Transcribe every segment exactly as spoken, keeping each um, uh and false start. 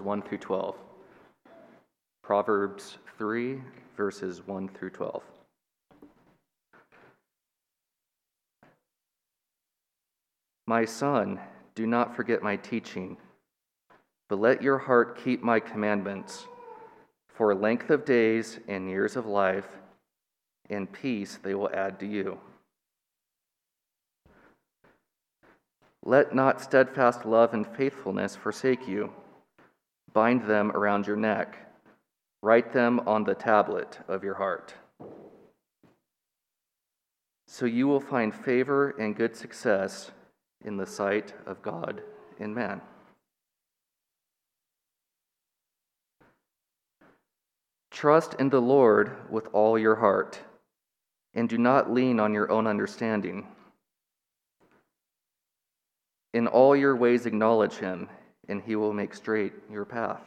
one through twelve. Proverbs three, verses one through twelve. My son, do not forget my teaching, but let your heart keep my commandments. For length of days and years of life, and peace they will add to you. Let not steadfast love and faithfulness forsake you. Bind them around your neck. Write them on the tablet of your heart. So you will find favor and good success in the sight of God and man. Trust in the Lord with all your heart, and do not lean on your own understanding. In all your ways acknowledge him, and he will make straight your path.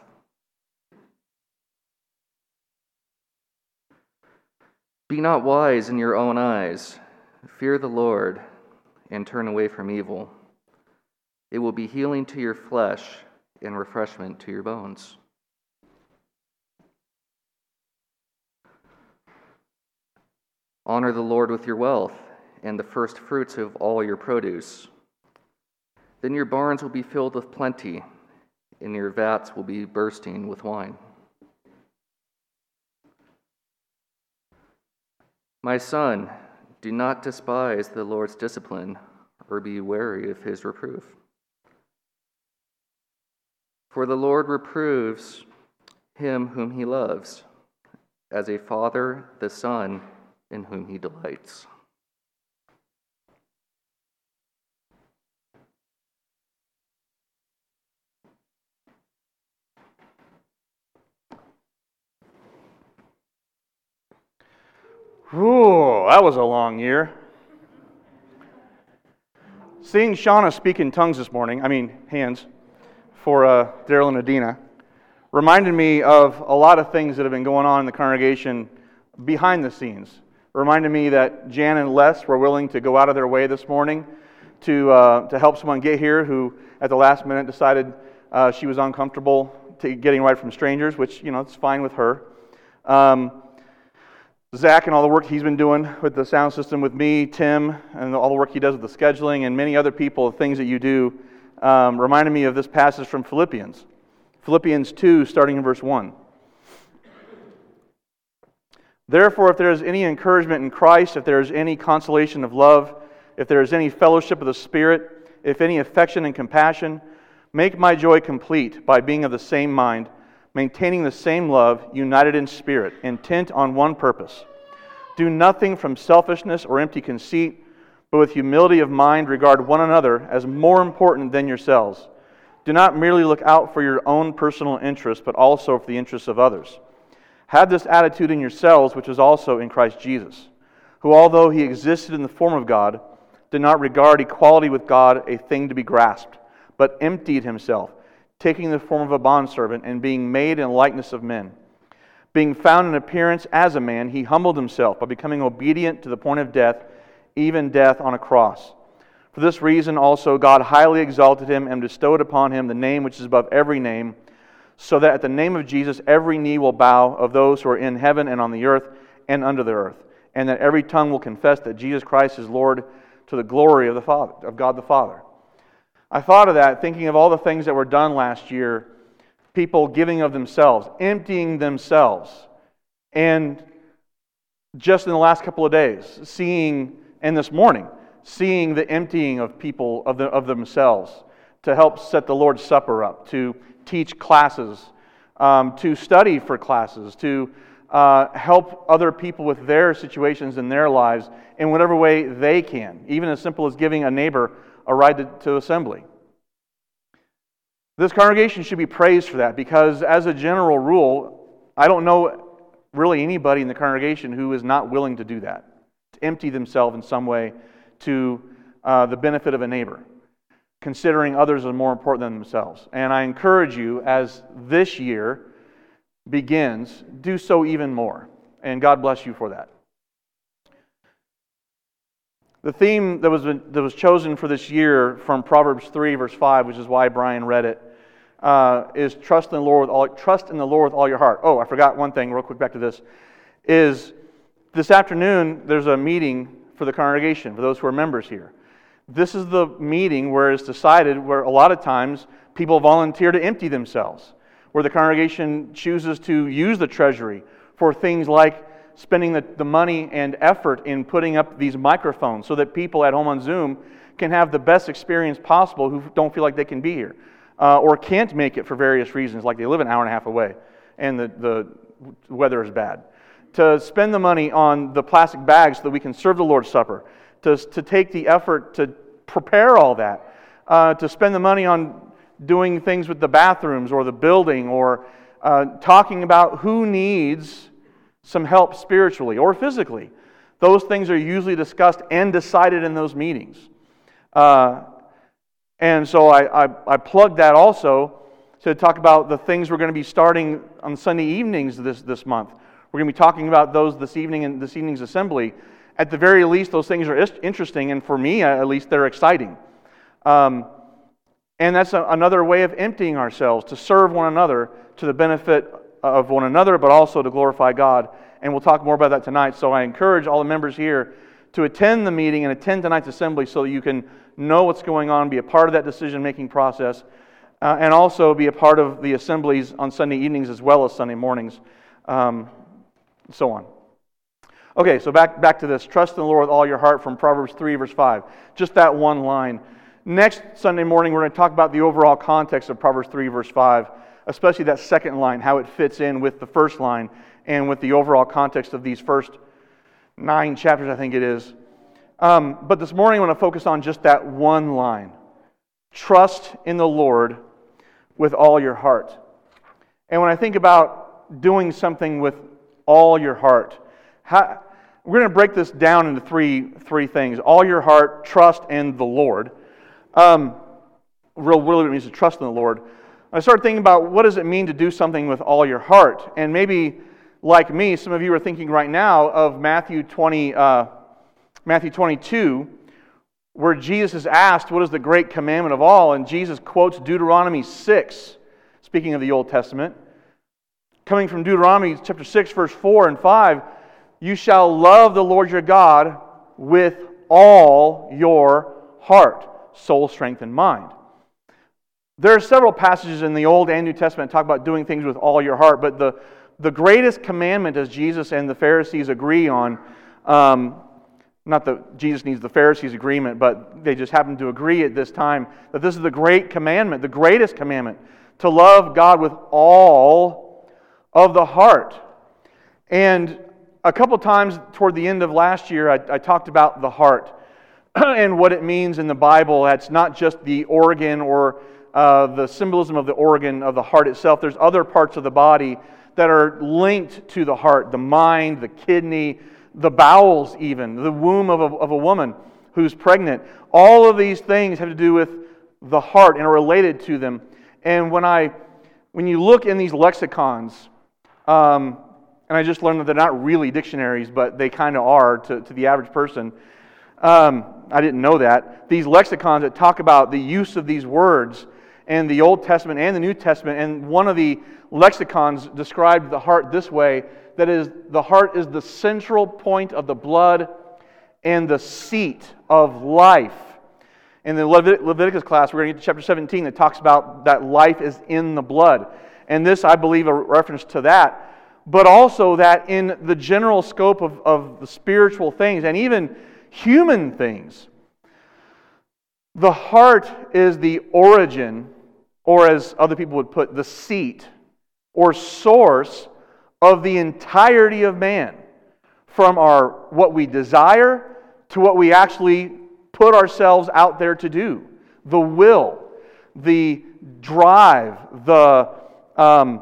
Be not wise in your own eyes. Fear the Lord, and turn away from evil. It will be healing to your flesh and refreshment to your bones. Honor the Lord with your wealth and the first fruits of all your produce. Then your barns will be filled with plenty, and your vats will be bursting with wine. My son, do not despise the Lord's discipline, or be wary of his reproof. For the Lord reproves him whom he loves, as a father the son in whom he delights. Ooh, that was a long year. Seeing Shauna speak in tongues this morning, I mean hands, for uh, Daryl and Adina, reminded me of a lot of things that have been going on in the congregation behind the scenes. Reminded me that Jan and Les were willing to go out of their way this morning to uh, to help someone get here who, at the last minute, decided uh, she was uncomfortable to getting right from strangers, which, you know, it's fine with her. Um, Zach and all the work he's been doing with the sound system with me, Tim, and all the work he does with the scheduling, and many other people, things that you do, um, reminded me of this passage from Philippians. Philippians two, starting in verse one. Therefore, if there is any encouragement in Christ, if there is any consolation of love, if there is any fellowship of the Spirit, if any affection and compassion, make my joy complete by being of the same mind, maintaining the same love, united in spirit, intent on one purpose. Do nothing from selfishness or empty conceit, but with humility of mind regard one another as more important than yourselves. Do not merely look out for your own personal interests, but also for the interests of others. Have this attitude in yourselves, which is also in Christ Jesus, who, although he existed in the form of God, did not regard equality with God a thing to be grasped, but emptied himself, taking the form of a bondservant and being made in likeness of men. Being found in appearance as a man, he humbled himself by becoming obedient to the point of death, even death on a cross. For this reason also God highly exalted him and bestowed upon him the name which is above every name, so that at the name of Jesus every knee will bow, of those who are in heaven and on the earth and under the earth, and that every tongue will confess that Jesus Christ is Lord, to the glory of the Father, of God the Father. I thought of that, thinking of all the things that were done last year, people giving of themselves, emptying themselves, and just in the last couple of days, seeing, and this morning, seeing the emptying of people of, the, of themselves to help set the Lord's Supper up, to teach classes, um, to study for classes, to uh, help other people with their situations in their lives in whatever way they can, even as simple as giving a neighbor a ride to, to assembly. This congregation should be praised for that, because as a general rule, I don't know really anybody in the congregation who is not willing to do that, to empty themselves in some way to uh, the benefit of a neighbor, considering others are more important than themselves. And I encourage you, as this year begins, do so even more. And God bless you for that. The theme that was that was chosen for this year from Proverbs three, verse five, which is why Brian read it, uh, is trust in the Lord with all trust in the Lord with all your heart. Oh, I forgot one thing. Real quick, back to this. Is this afternoon there's a meeting for the congregation for those who are members here. This is the meeting where it's decided where a lot of times people volunteer to empty themselves, where the congregation chooses to use the treasury for things like spending the, the money and effort in putting up these microphones so that people at home on Zoom can have the best experience possible who don't feel like they can be here uh, or can't make it for various reasons, like they live an hour and a half away and the, the weather is bad. To spend the money on the plastic bags so that we can serve the Lord's Supper, to, to take the effort to prepare all that, uh, to spend the money on doing things with the bathrooms or the building or uh, talking about who needs some help spiritually or physically. Those things are usually discussed and decided in those meetings. Uh, and so I, I, I plugged that also to talk about the things we're going to be starting on Sunday evenings this, this month. We're going to be talking about those this evening in this evening's assembly. At the very least, those things are interesting, and for me, at least, they're exciting. Um, and that's a, another way of emptying ourselves to serve one another to the benefit of one another, but also to glorify God. And we'll talk more about that tonight. So I encourage all the members here to attend the meeting and attend tonight's assembly so that you can know what's going on, be a part of that decision-making process, uh, and also be a part of the assemblies on Sunday evenings as well as Sunday mornings, um, and so on. Okay, so back, back to this. Trust in the Lord with all your heart from Proverbs three, verse five. Just that one line. Next Sunday morning, we're going to talk about the overall context of Proverbs three, verse five, especially that second line, how it fits in with the first line and with the overall context of these first nine chapters, I think it is. Um, but this morning, I want to focus on just that one line. Trust in the Lord with all your heart. And when I think about doing something with all your heart, how, we're going to break this down into three, three things. All your heart, trust, and the Lord. Um, real, really, it means to trust in the Lord. I started thinking about what does it mean to do something with all your heart. And maybe, like me, some of you are thinking right now of Matthew twenty, uh, Matthew twenty-two, where Jesus is asked, what is the great commandment of all? And Jesus quotes Deuteronomy six, speaking of the Old Testament. Coming from Deuteronomy chapter six, verse four and five, you shall love the Lord your God with all your heart, soul, strength, and mind. There are several passages in the Old and New Testament that talk about doing things with all your heart, but the, the greatest commandment, as Jesus and the Pharisees agree on, um, not that Jesus needs the Pharisees' agreement, but they just happen to agree at this time, that this is the great commandment, the greatest commandment, to love God with all of the heart. And a couple times toward the end of last year, I, I talked about the heart and what it means in the Bible. It's not just the organ or uh, the symbolism of the organ of the heart itself. There's other parts of the body that are linked to the heart, the mind, the kidney, the bowels even, the womb of a, of a woman who's pregnant. All of these things have to do with the heart and are related to them. And when I, when you look in these lexicons, um, and I just learned that they're not really dictionaries, but they kind of are to, to the average person. Um, I didn't know that. These lexicons that talk about the use of these words in the Old Testament and the New Testament, and one of the lexicons described the heart this way, that is, the heart is the central point of the blood and the seat of life. In the Levit- Leviticus class, we're going to get to chapter seventeen that talks about that life is in the blood. And this, I believe, a reference to that. But also that in the general scope of, of the spiritual things and even human things, the heart is the origin, or as other people would put, the seat or source of the entirety of man, from our what we desire to what we actually put ourselves out there to do. The will, the drive, the um,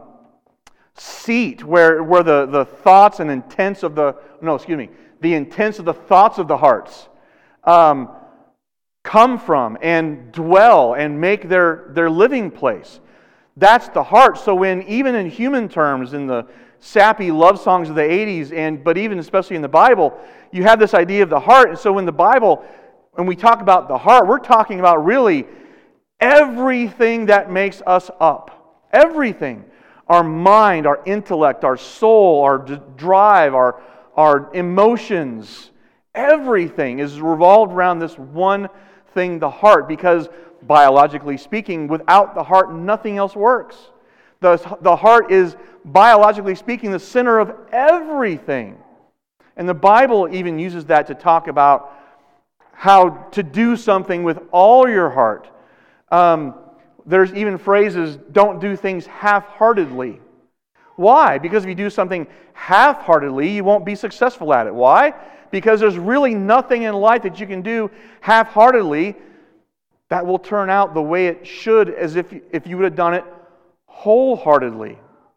seat where, where the, the thoughts and intents of the, no, excuse me, the intents of the thoughts of the hearts um, come from and dwell and make their, their living place. That's the heart. So when, even in human terms, in the sappy love songs of the eighties, and but even especially in the Bible, you have this idea of the heart. And so when the Bible, when we talk about the heart, we're talking about really everything that makes us up. Everything. Our mind, our intellect, our soul, our d- drive, our, our emotions, everything is revolved around this one thing, the heart, because biologically speaking, without the heart, nothing else works. The, the heart is, biologically speaking, the center of everything. And the Bible even uses that to talk about how to do something with all your heart. Um, there's even phrases, don't do things half-heartedly. Why? Because if you do something half-heartedly, you won't be successful at it. Why? Because there's really nothing in life that you can do half-heartedly that will turn out the way it should, as if, if you would have done it wholeheartedly.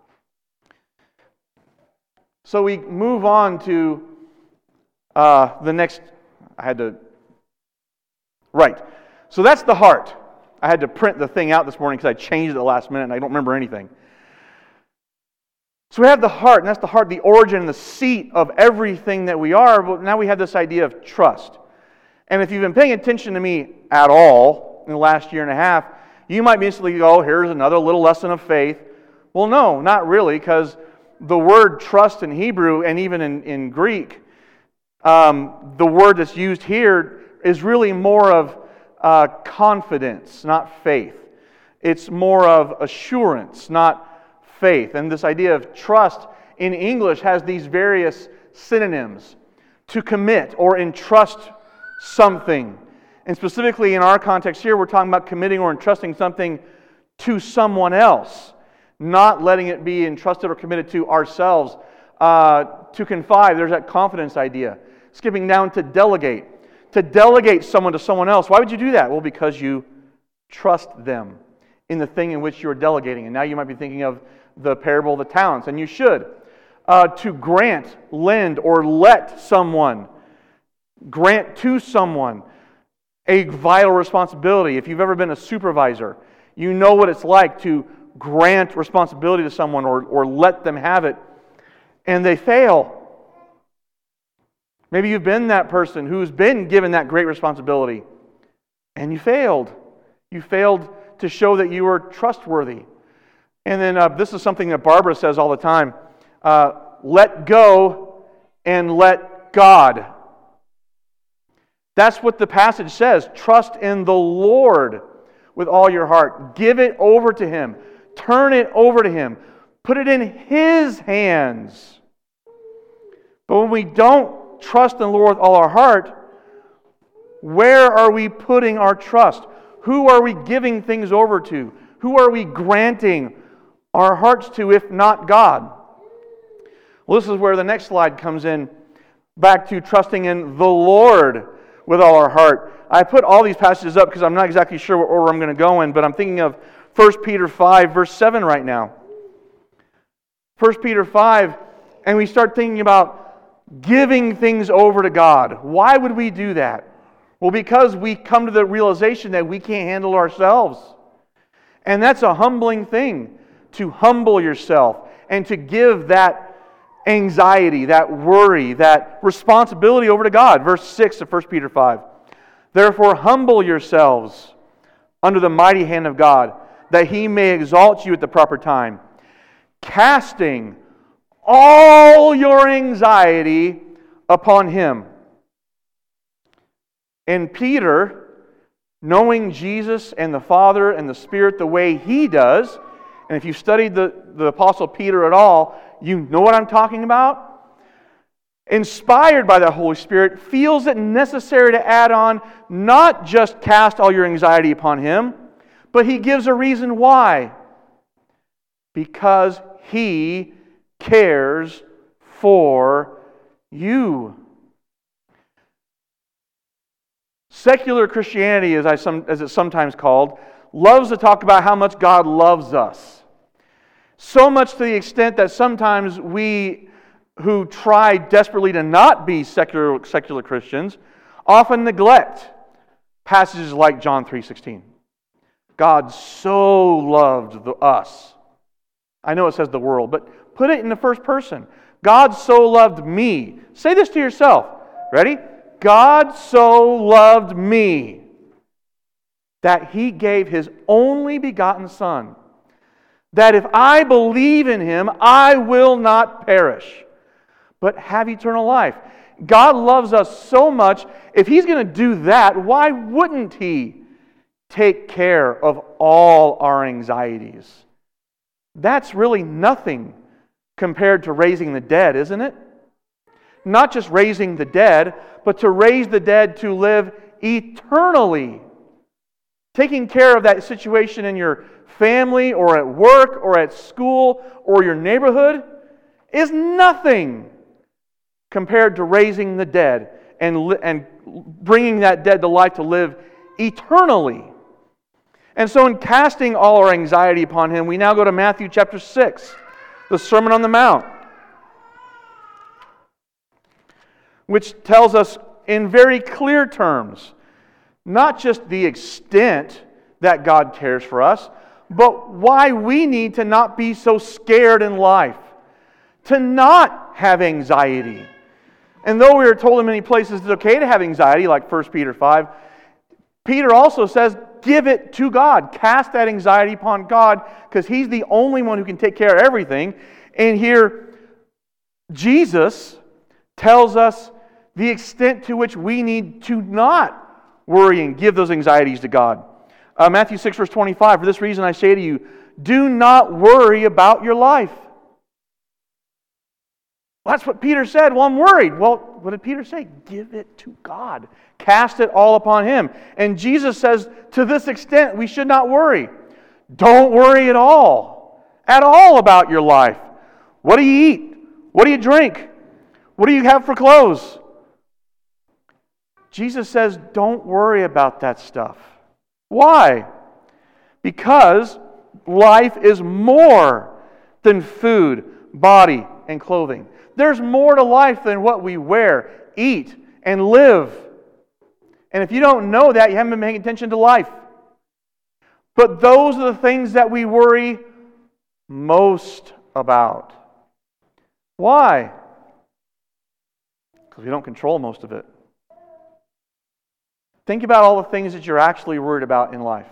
So we move on to uh, the next, I had to, right. So that's the heart. I had to print the thing out this morning because I changed it at the last minute and I don't remember anything. So we have the heart, and that's the heart, the origin and the seat of everything that we are. But now we have this idea of trust. And if you've been paying attention to me at all in the last year and a half, you might be instantly go, oh, here's another little lesson of faith. Well, no, not really, because the word trust in Hebrew and even in, in Greek, um, the word that's used here is really more of uh, confidence, not faith. It's more of assurance, not faith. And this idea of trust in English has these various synonyms. To commit or entrust something. And specifically in our context here, we're talking about committing or entrusting something to someone else. Not letting it be entrusted or committed to ourselves. Uh, to confide, there's that confidence idea. Skipping down to delegate. To delegate someone to someone else. Why would you do that? Well, because you trust them in the thing in which you're delegating. And now you might be thinking of the parable of the talents, and you should. Uh, to grant, lend, or let someone, grant to someone a vital responsibility. If you've ever been a supervisor, you know what it's like to grant responsibility to someone or, or let them have it, and they fail. Maybe you've been that person who's been given that great responsibility, and you failed. You failed to show that you were trustworthy. And then uh, this is something that Barbara says all the time. Uh, let go and let God. That's what the passage says. Trust in the Lord with all your heart. Give it over to Him. Turn it over to Him. Put it in His hands. But when we don't trust in the Lord with all our heart, where are we putting our trust? Who are we giving things over to? Who are we granting our hearts to, if not God? Well, this is where the next slide comes in, back to trusting in the Lord with all our heart. I put all these passages up because I'm not exactly sure what order I'm going to go in, but I'm thinking of First Peter five, verse seven right now. First Peter five, and we start thinking about giving things over to God. Why would we do that? Well, because we come to the realization that we can't handle ourselves. And that's a humbling thing, to humble yourself and to give that anxiety, that worry, that responsibility over to God. Verse six of First Peter five. Therefore, humble yourselves under the mighty hand of God, that He may exalt you at the proper time, casting all your anxiety upon Him. And Peter, knowing Jesus and the Father and the Spirit the way he does, and if you've studied the, the Apostle Peter at all, you know what I'm talking about. Inspired by the Holy Spirit, feels it necessary to add on, not just cast all your anxiety upon Him, but he gives a reason why. Because He cares for you. Secular Christianity, as, I some, as it's sometimes called, loves to talk about how much God loves us. So much to the extent that sometimes we who try desperately to not be secular, secular Christians often neglect passages like John three sixteen. God so loved the, us. I know it says the world, but put it in the first person. God so loved me. Say this to yourself. Ready? God so loved me that He gave His only begotten Son, that if I believe in Him, I will not perish, but have eternal life. God loves us so much, if He's going to do that, why wouldn't He take care of all our anxieties? That's really nothing compared to raising the dead, isn't it? Not just raising the dead, but to raise the dead to live eternally. Taking care of that situation in your family or at work or at school or your neighborhood is nothing compared to raising the dead and, li- and bringing that dead to life to live eternally. And so in casting all our anxiety upon Him, we now go to Matthew chapter six, the Sermon on the Mount, which tells us in very clear terms, not just the extent that God cares for us, but why we need to not be so scared in life, to not have anxiety. And though we are told in many places it's okay to have anxiety, like First Peter five, Peter also says, give it to God. Cast that anxiety upon God, because He's the only one who can take care of everything. And here, Jesus tells us the extent to which we need to not worry and give those anxieties to God. Uh, Matthew six, verse twenty-five, for this reason I say to you, do not worry about your life. Well, that's what Peter said. Well, I'm worried. Well, what did Peter say? Give it to God. Cast it all upon Him. And Jesus says, to this extent, we should not worry. Don't worry at all. At all about your life. What do you eat? What do you drink? What do you have for clothes? Jesus says, don't worry about that stuff. Why? Because life is more than food, body, and clothing. There's more to life than what we wear, eat, and live. And if you don't know that, you haven't been paying attention to life. But those are the things that we worry most about. Why? Because we don't control most of it. Think about all the things that you're actually worried about in life.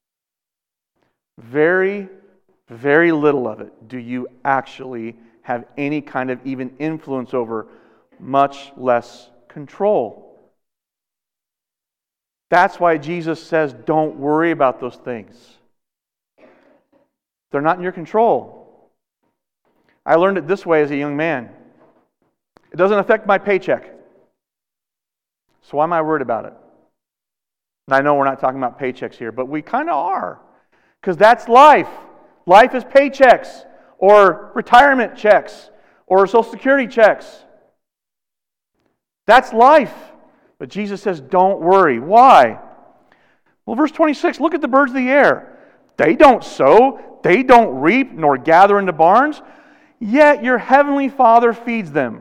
Very, very little of it do you actually have any kind of even influence over, much less control. That's why Jesus says, don't worry about those things. They're not in your control. I learned it this way as a young man. It doesn't affect my paycheck. So why am I worried about it? And I know we're not talking about paychecks here, but we kind of are. Because that's life. Life is paychecks, or retirement checks, or Social Security checks. That's life. But Jesus says, don't worry. Why? Well, verse twenty-six, look at the birds of the air. They don't sow, they don't reap, nor gather into barns, yet your heavenly Father feeds them.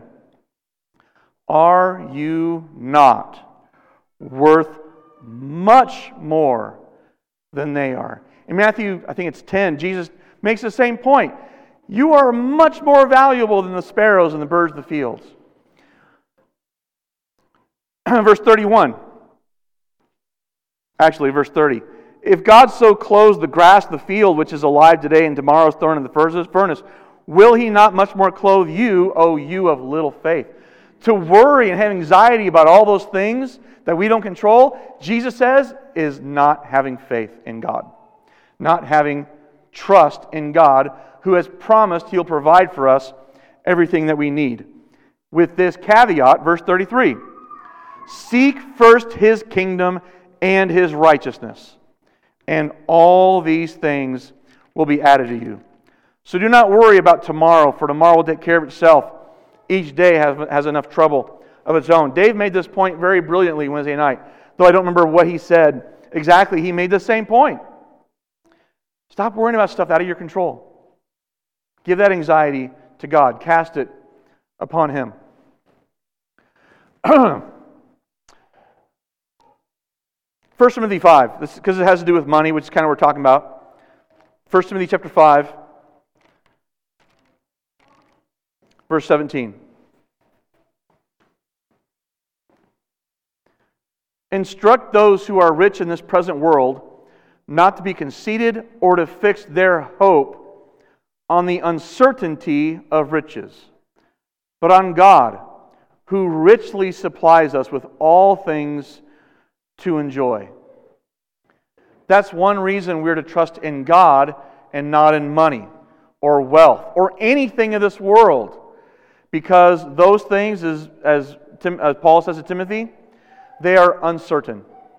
Are you not worth much more than they are? In Matthew, I think it's ten, Jesus makes the same point. You are much more valuable than the sparrows and the birds of the fields. Verse thirty-one. Actually, verse thirty. If God so clothes the grass of the field, which is alive today and tomorrow is thrown in the furnace, will He not much more clothe you, O you of little faith? To worry and have anxiety about all those things that we don't control, Jesus says, is not having faith in God. Not having trust in God, who has promised He'll provide for us everything that we need. With this caveat, verse thirty-three, seek first His kingdom and His righteousness, and all these things will be added to you. So do not worry about tomorrow, for tomorrow will take care of itself. Each day has, has enough trouble of its own. Dave made this point very brilliantly Wednesday night, though I don't remember what he said exactly. He made the same point. Stop worrying about stuff out of your control. Give that anxiety to God. Cast it upon Him. First Timothy five, this because it has to do with money, which is kind of what we're talking about. First Timothy chapter five, verse seventeen. Instruct those who are rich in this present world not to be conceited or to fix their hope on the uncertainty of riches, but on God, who richly supplies us with all things to enjoy. That's one reason we're to trust in God and not in money or wealth or anything of this world. Because those things, as, as, Tim, as Paul says to Timothy, they are uncertain.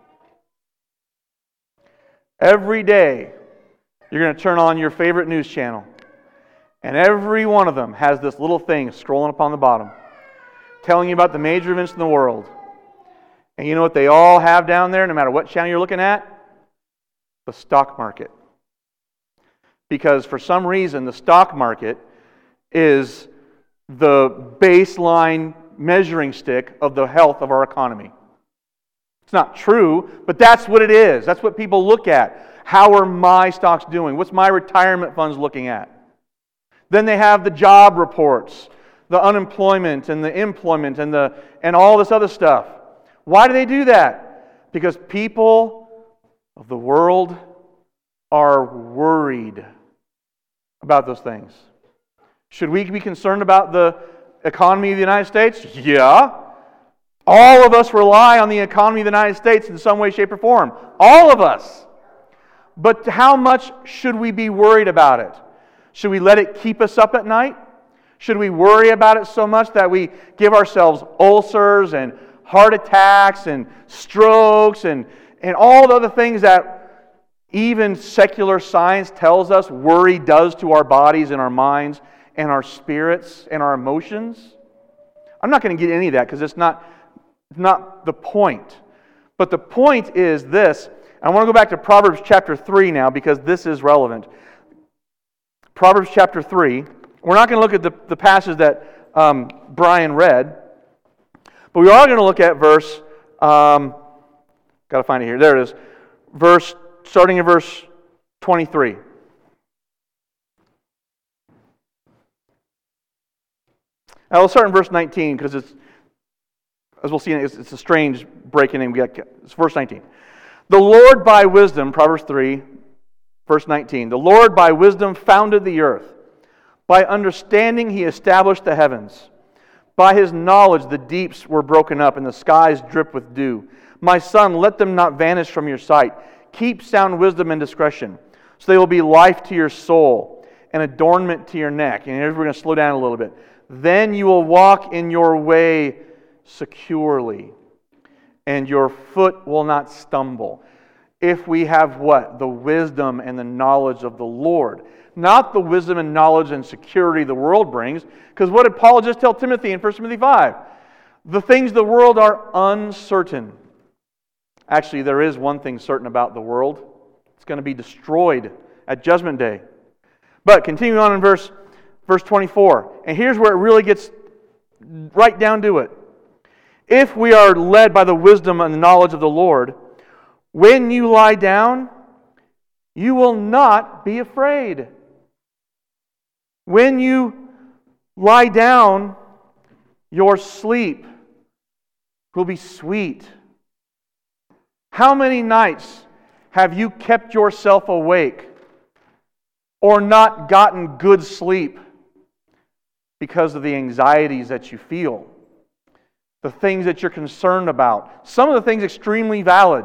Every day, you're going to turn on your favorite news channel, and every one of them has this little thing scrolling up on the bottom, telling you about the major events in the world. And you know what they all have down there, no matter what channel you're looking at? The stock market. Because for some reason, the stock market is the baseline measuring stick of the health of our economy. It's not true, but that's what it is. That's what people look at. How are my stocks doing? What's my retirement funds looking at? Then they have the job reports, the unemployment and the employment and the and all this other stuff. Why do they do that? Because people of the world are worried about those things. Should we be concerned about the economy of the United States? Yeah. All of us rely on the economy of the United States in some way, shape, or form. All of us. But how much should we be worried about it? Should we let it keep us up at night? Should we worry about it so much that we give ourselves ulcers and heart attacks and strokes and, and all the other things that even secular science tells us worry does to our bodies and our minds and our spirits and our emotions? I'm not going to get any of that because it's not, it's not the point. But the point is this. I want to go back to Proverbs chapter three now because this is relevant. Proverbs chapter three. We're not going to look at the, the passage that um, Brian read, but we are going to look at verse, um, got to find it here, there it is, verse, starting in verse twenty-three. Now we'll start in verse nineteen because it's, as we'll see, it's, it's a strange breaking in. We got, it's verse nineteen. The Lord by wisdom, Proverbs three, verse nineteen. The Lord by wisdom founded the earth. By understanding He established the heavens. By His knowledge the deeps were broken up and the skies drip with dew. My son, let them not vanish from your sight. Keep sound wisdom and discretion, so they will be life to your soul and adornment to your neck. And here's where we're going to slow down a little bit. Then you will walk in your way securely, and your foot will not stumble. If we have what? The wisdom and the knowledge of the Lord. Not the wisdom and knowledge and security the world brings. Because what did Paul just tell Timothy in First Timothy five? The things of the world are uncertain. Actually, there is one thing certain about the world. It's going to be destroyed at Judgment Day. But continuing on in verse, verse twenty-four. And here's where it really gets right down to it. If we are led by the wisdom and the knowledge of the Lord, when you lie down, you will not be afraid. When you lie down, your sleep will be sweet. How many nights have you kept yourself awake or not gotten good sleep because of the anxieties that you feel? The things that you're concerned about. Some of the things extremely valid.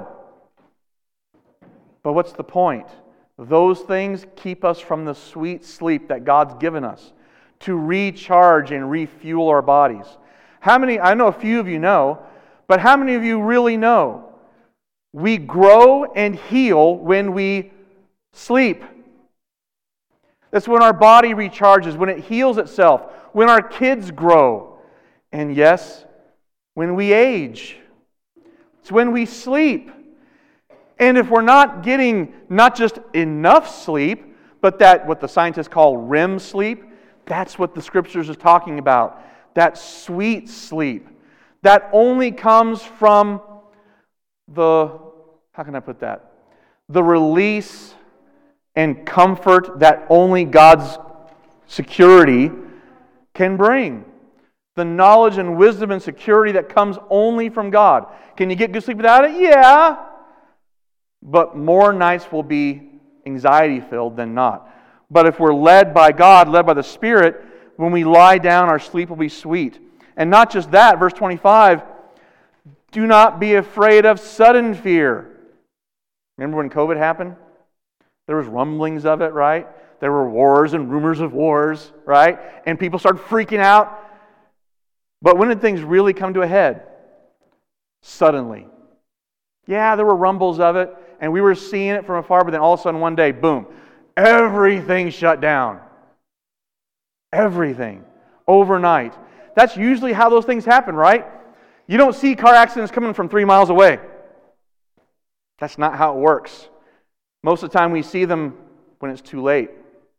But what's the point? Those things keep us from the sweet sleep that God's given us to recharge and refuel our bodies. How many, I know a few of you know, but how many of you really know? We grow and heal when we sleep. That's when our body recharges, when it heals itself, when our kids grow. And yes, when we age. It's when we sleep. And if we're not getting not just enough sleep, but that what the scientists call R E M sleep, that's what the Scriptures is talking about. That sweet sleep. That only comes from the, how can I put that? The release and comfort that only God's security can bring. The knowledge and wisdom and security that comes only from God. Can you get good sleep without it? Yeah. but more nights will be anxiety-filled than not. But if we're led by God, led by the Spirit, when we lie down, our sleep will be sweet. And not just that, verse twenty-five, do not be afraid of sudden fear. Remember when COVID happened? There was rumblings of it, right? There were wars and rumors of wars, right? And people started freaking out. But when did things really come to a head? Suddenly. Yeah, there were rumbles of it, and we were seeing it from afar, but then all of a sudden one day, boom, everything shut down. Everything. Overnight. That's usually how those things happen, right? You don't see car accidents coming from three miles away. That's not how it works. Most of the time we see them when it's too late.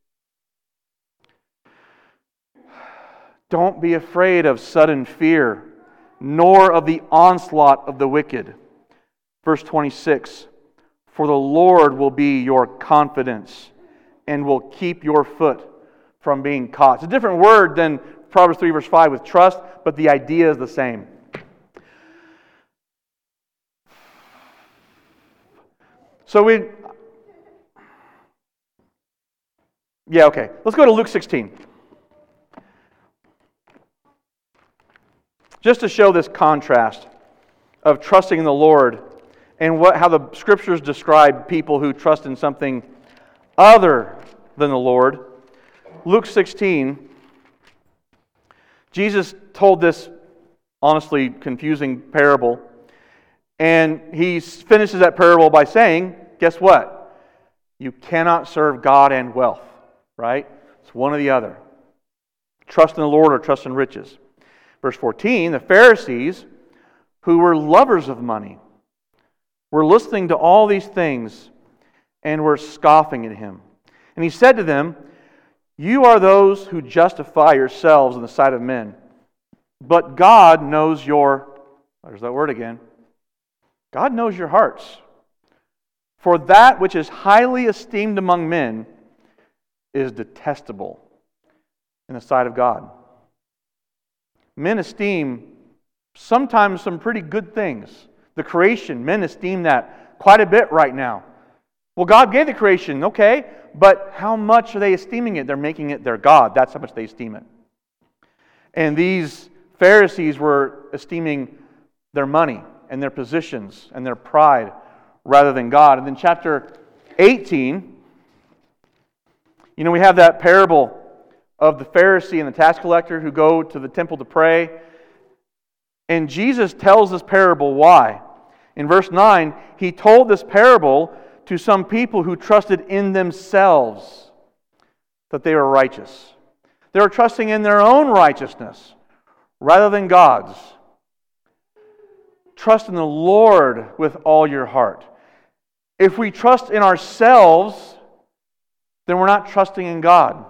Don't be afraid of sudden fear, nor of the onslaught of the wicked. Verse twenty-six, for the Lord will be your confidence and will keep your foot from being caught. It's a different word than Proverbs three verse five with trust, but the idea is the same. So we, yeah, okay. Let's go to Luke sixteen. Just to show this contrast of trusting in the Lord and what how the Scriptures describe people who trust in something other than the Lord. Luke sixteen, Jesus told this honestly confusing parable, and he finishes that parable by saying, guess what? You cannot serve God and wealth, right? It's one or the other. Trust in the Lord or trust in riches. Verse fourteen, the Pharisees, who were lovers of money, were listening to all these things and were scoffing at him. And he said to them, you are those who justify yourselves in the sight of men, but God knows your, there's that word again, God knows your hearts. For that which is highly esteemed among men is detestable in the sight of God. Men esteem sometimes some pretty good things. The creation, men esteem that quite a bit right now. Well, God gave the creation, okay, but how much are they esteeming it? They're making it their God. That's how much they esteem it. And these Pharisees were esteeming their money and their positions and their pride rather than God. And then chapter eighteen, you know, we have that parable of the Pharisee and the tax collector who go to the temple to pray. And Jesus tells this parable why. In verse nine, he told this parable to some people who trusted in themselves that they were righteous. They were trusting in their own righteousness rather than God's. Trust in the Lord with all your heart. If we trust in ourselves, then we're not trusting in God.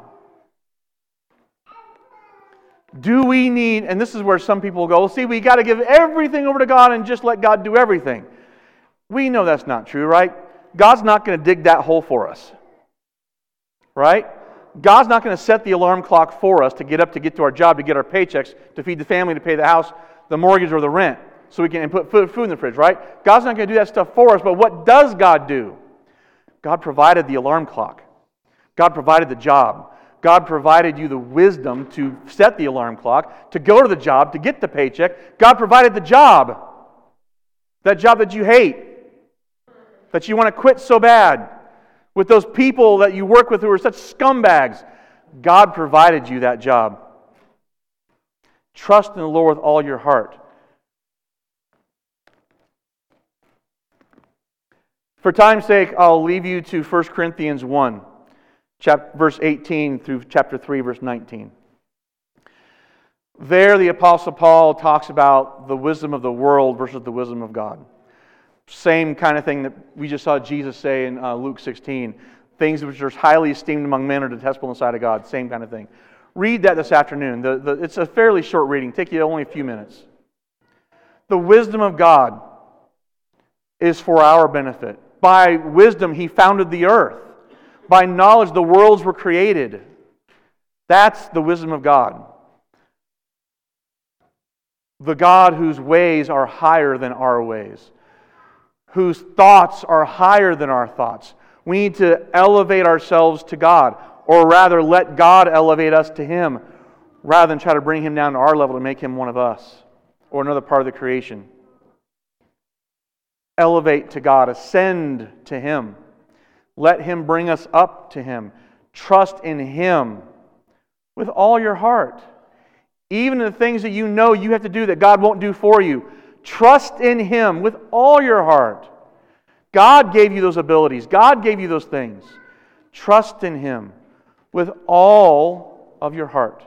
Do we need, and this is where some people go, see, we got to give everything over to God and just let God do everything. We know that's not true, right? God's not going to dig that hole for us. Right? God's not going to set the alarm clock for us to get up, to get to our job, to get our paychecks, to feed the family, to pay the house, the mortgage, or the rent, so we can and put food, food in the fridge, right? God's not going to do that stuff for us, but what does God do? God provided the alarm clock. God provided the job. God provided you the wisdom to set the alarm clock, to go to the job, to get the paycheck. God provided the job. That job that you hate, that you want to quit so bad, with those people that you work with who are such scumbags. God provided you that job. Trust in the Lord with all your heart. For time's sake, I'll leave you to First Corinthians one. Chapter, verse eighteen through chapter three, verse nineteen. There the Apostle Paul talks about the wisdom of the world versus the wisdom of God. Same kind of thing that we just saw Jesus say in uh, Luke sixteen. Things which are highly esteemed among men are detestable in the sight of God. Same kind of thing. Read that this afternoon. The, the, it's a fairly short reading. Take you only a few minutes. The wisdom of God is for our benefit. By wisdom He founded the earth. By knowledge, the worlds were created. That's the wisdom of God. The God whose ways are higher than our ways. whose thoughts are higher than our thoughts. We need to elevate ourselves to God, or rather let God elevate us to Him, rather than try to bring Him down to our level to make Him one of us, or another part of the creation. Elevate to God, ascend to Him. Let Him bring us up to Him. Trust in Him with all your heart. Even in the things that you know you have to do that God won't do for you, trust in Him with all your heart. God gave you those abilities. God gave you those things. Trust in Him with all of your heart.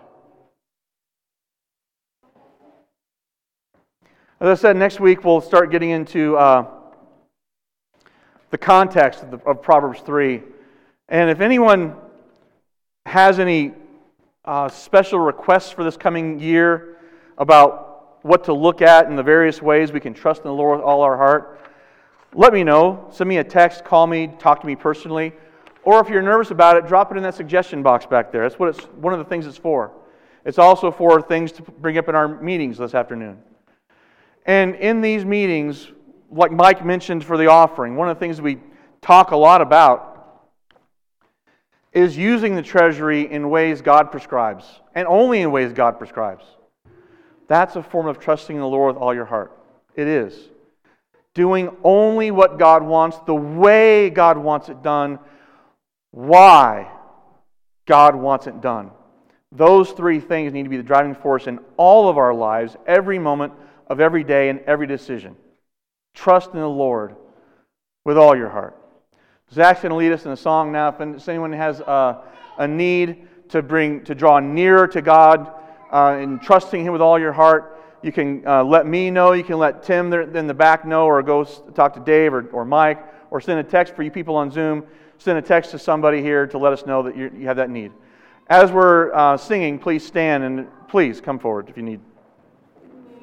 As I said, next week we'll start getting into uh, the context of, the, of Proverbs three. And if anyone has any uh, special requests for this coming year about what to look at in the various ways we can trust in the Lord with all our heart, let me know. Send me a text, call me, talk to me personally. Or if you're nervous about it, drop it in that suggestion box back there. That's what it's one of the things it's for. It's also for things to bring up in our meetings this afternoon. And in these meetings, like Mike mentioned for the offering, one of the things we talk a lot about is using the treasury in ways God prescribes, and only in ways God prescribes. That's a form of trusting in the Lord with all your heart. It is. Doing only what God wants, the way God wants it done, why God wants it done. Those three things need to be the driving force in all of our lives, every moment of every day and every decision. Trust in the Lord with all your heart. Zach's going to lead us in a song now. If anyone has a, a need to bring to draw nearer to God uh, and trusting Him with all your heart, you can uh, let me know. You can let Tim there in the back know, or go talk to Dave or, or Mike, or send a text for you people on Zoom. Send a text to somebody here to let us know that you have that need. As we're uh, singing, please stand and please come forward if you need.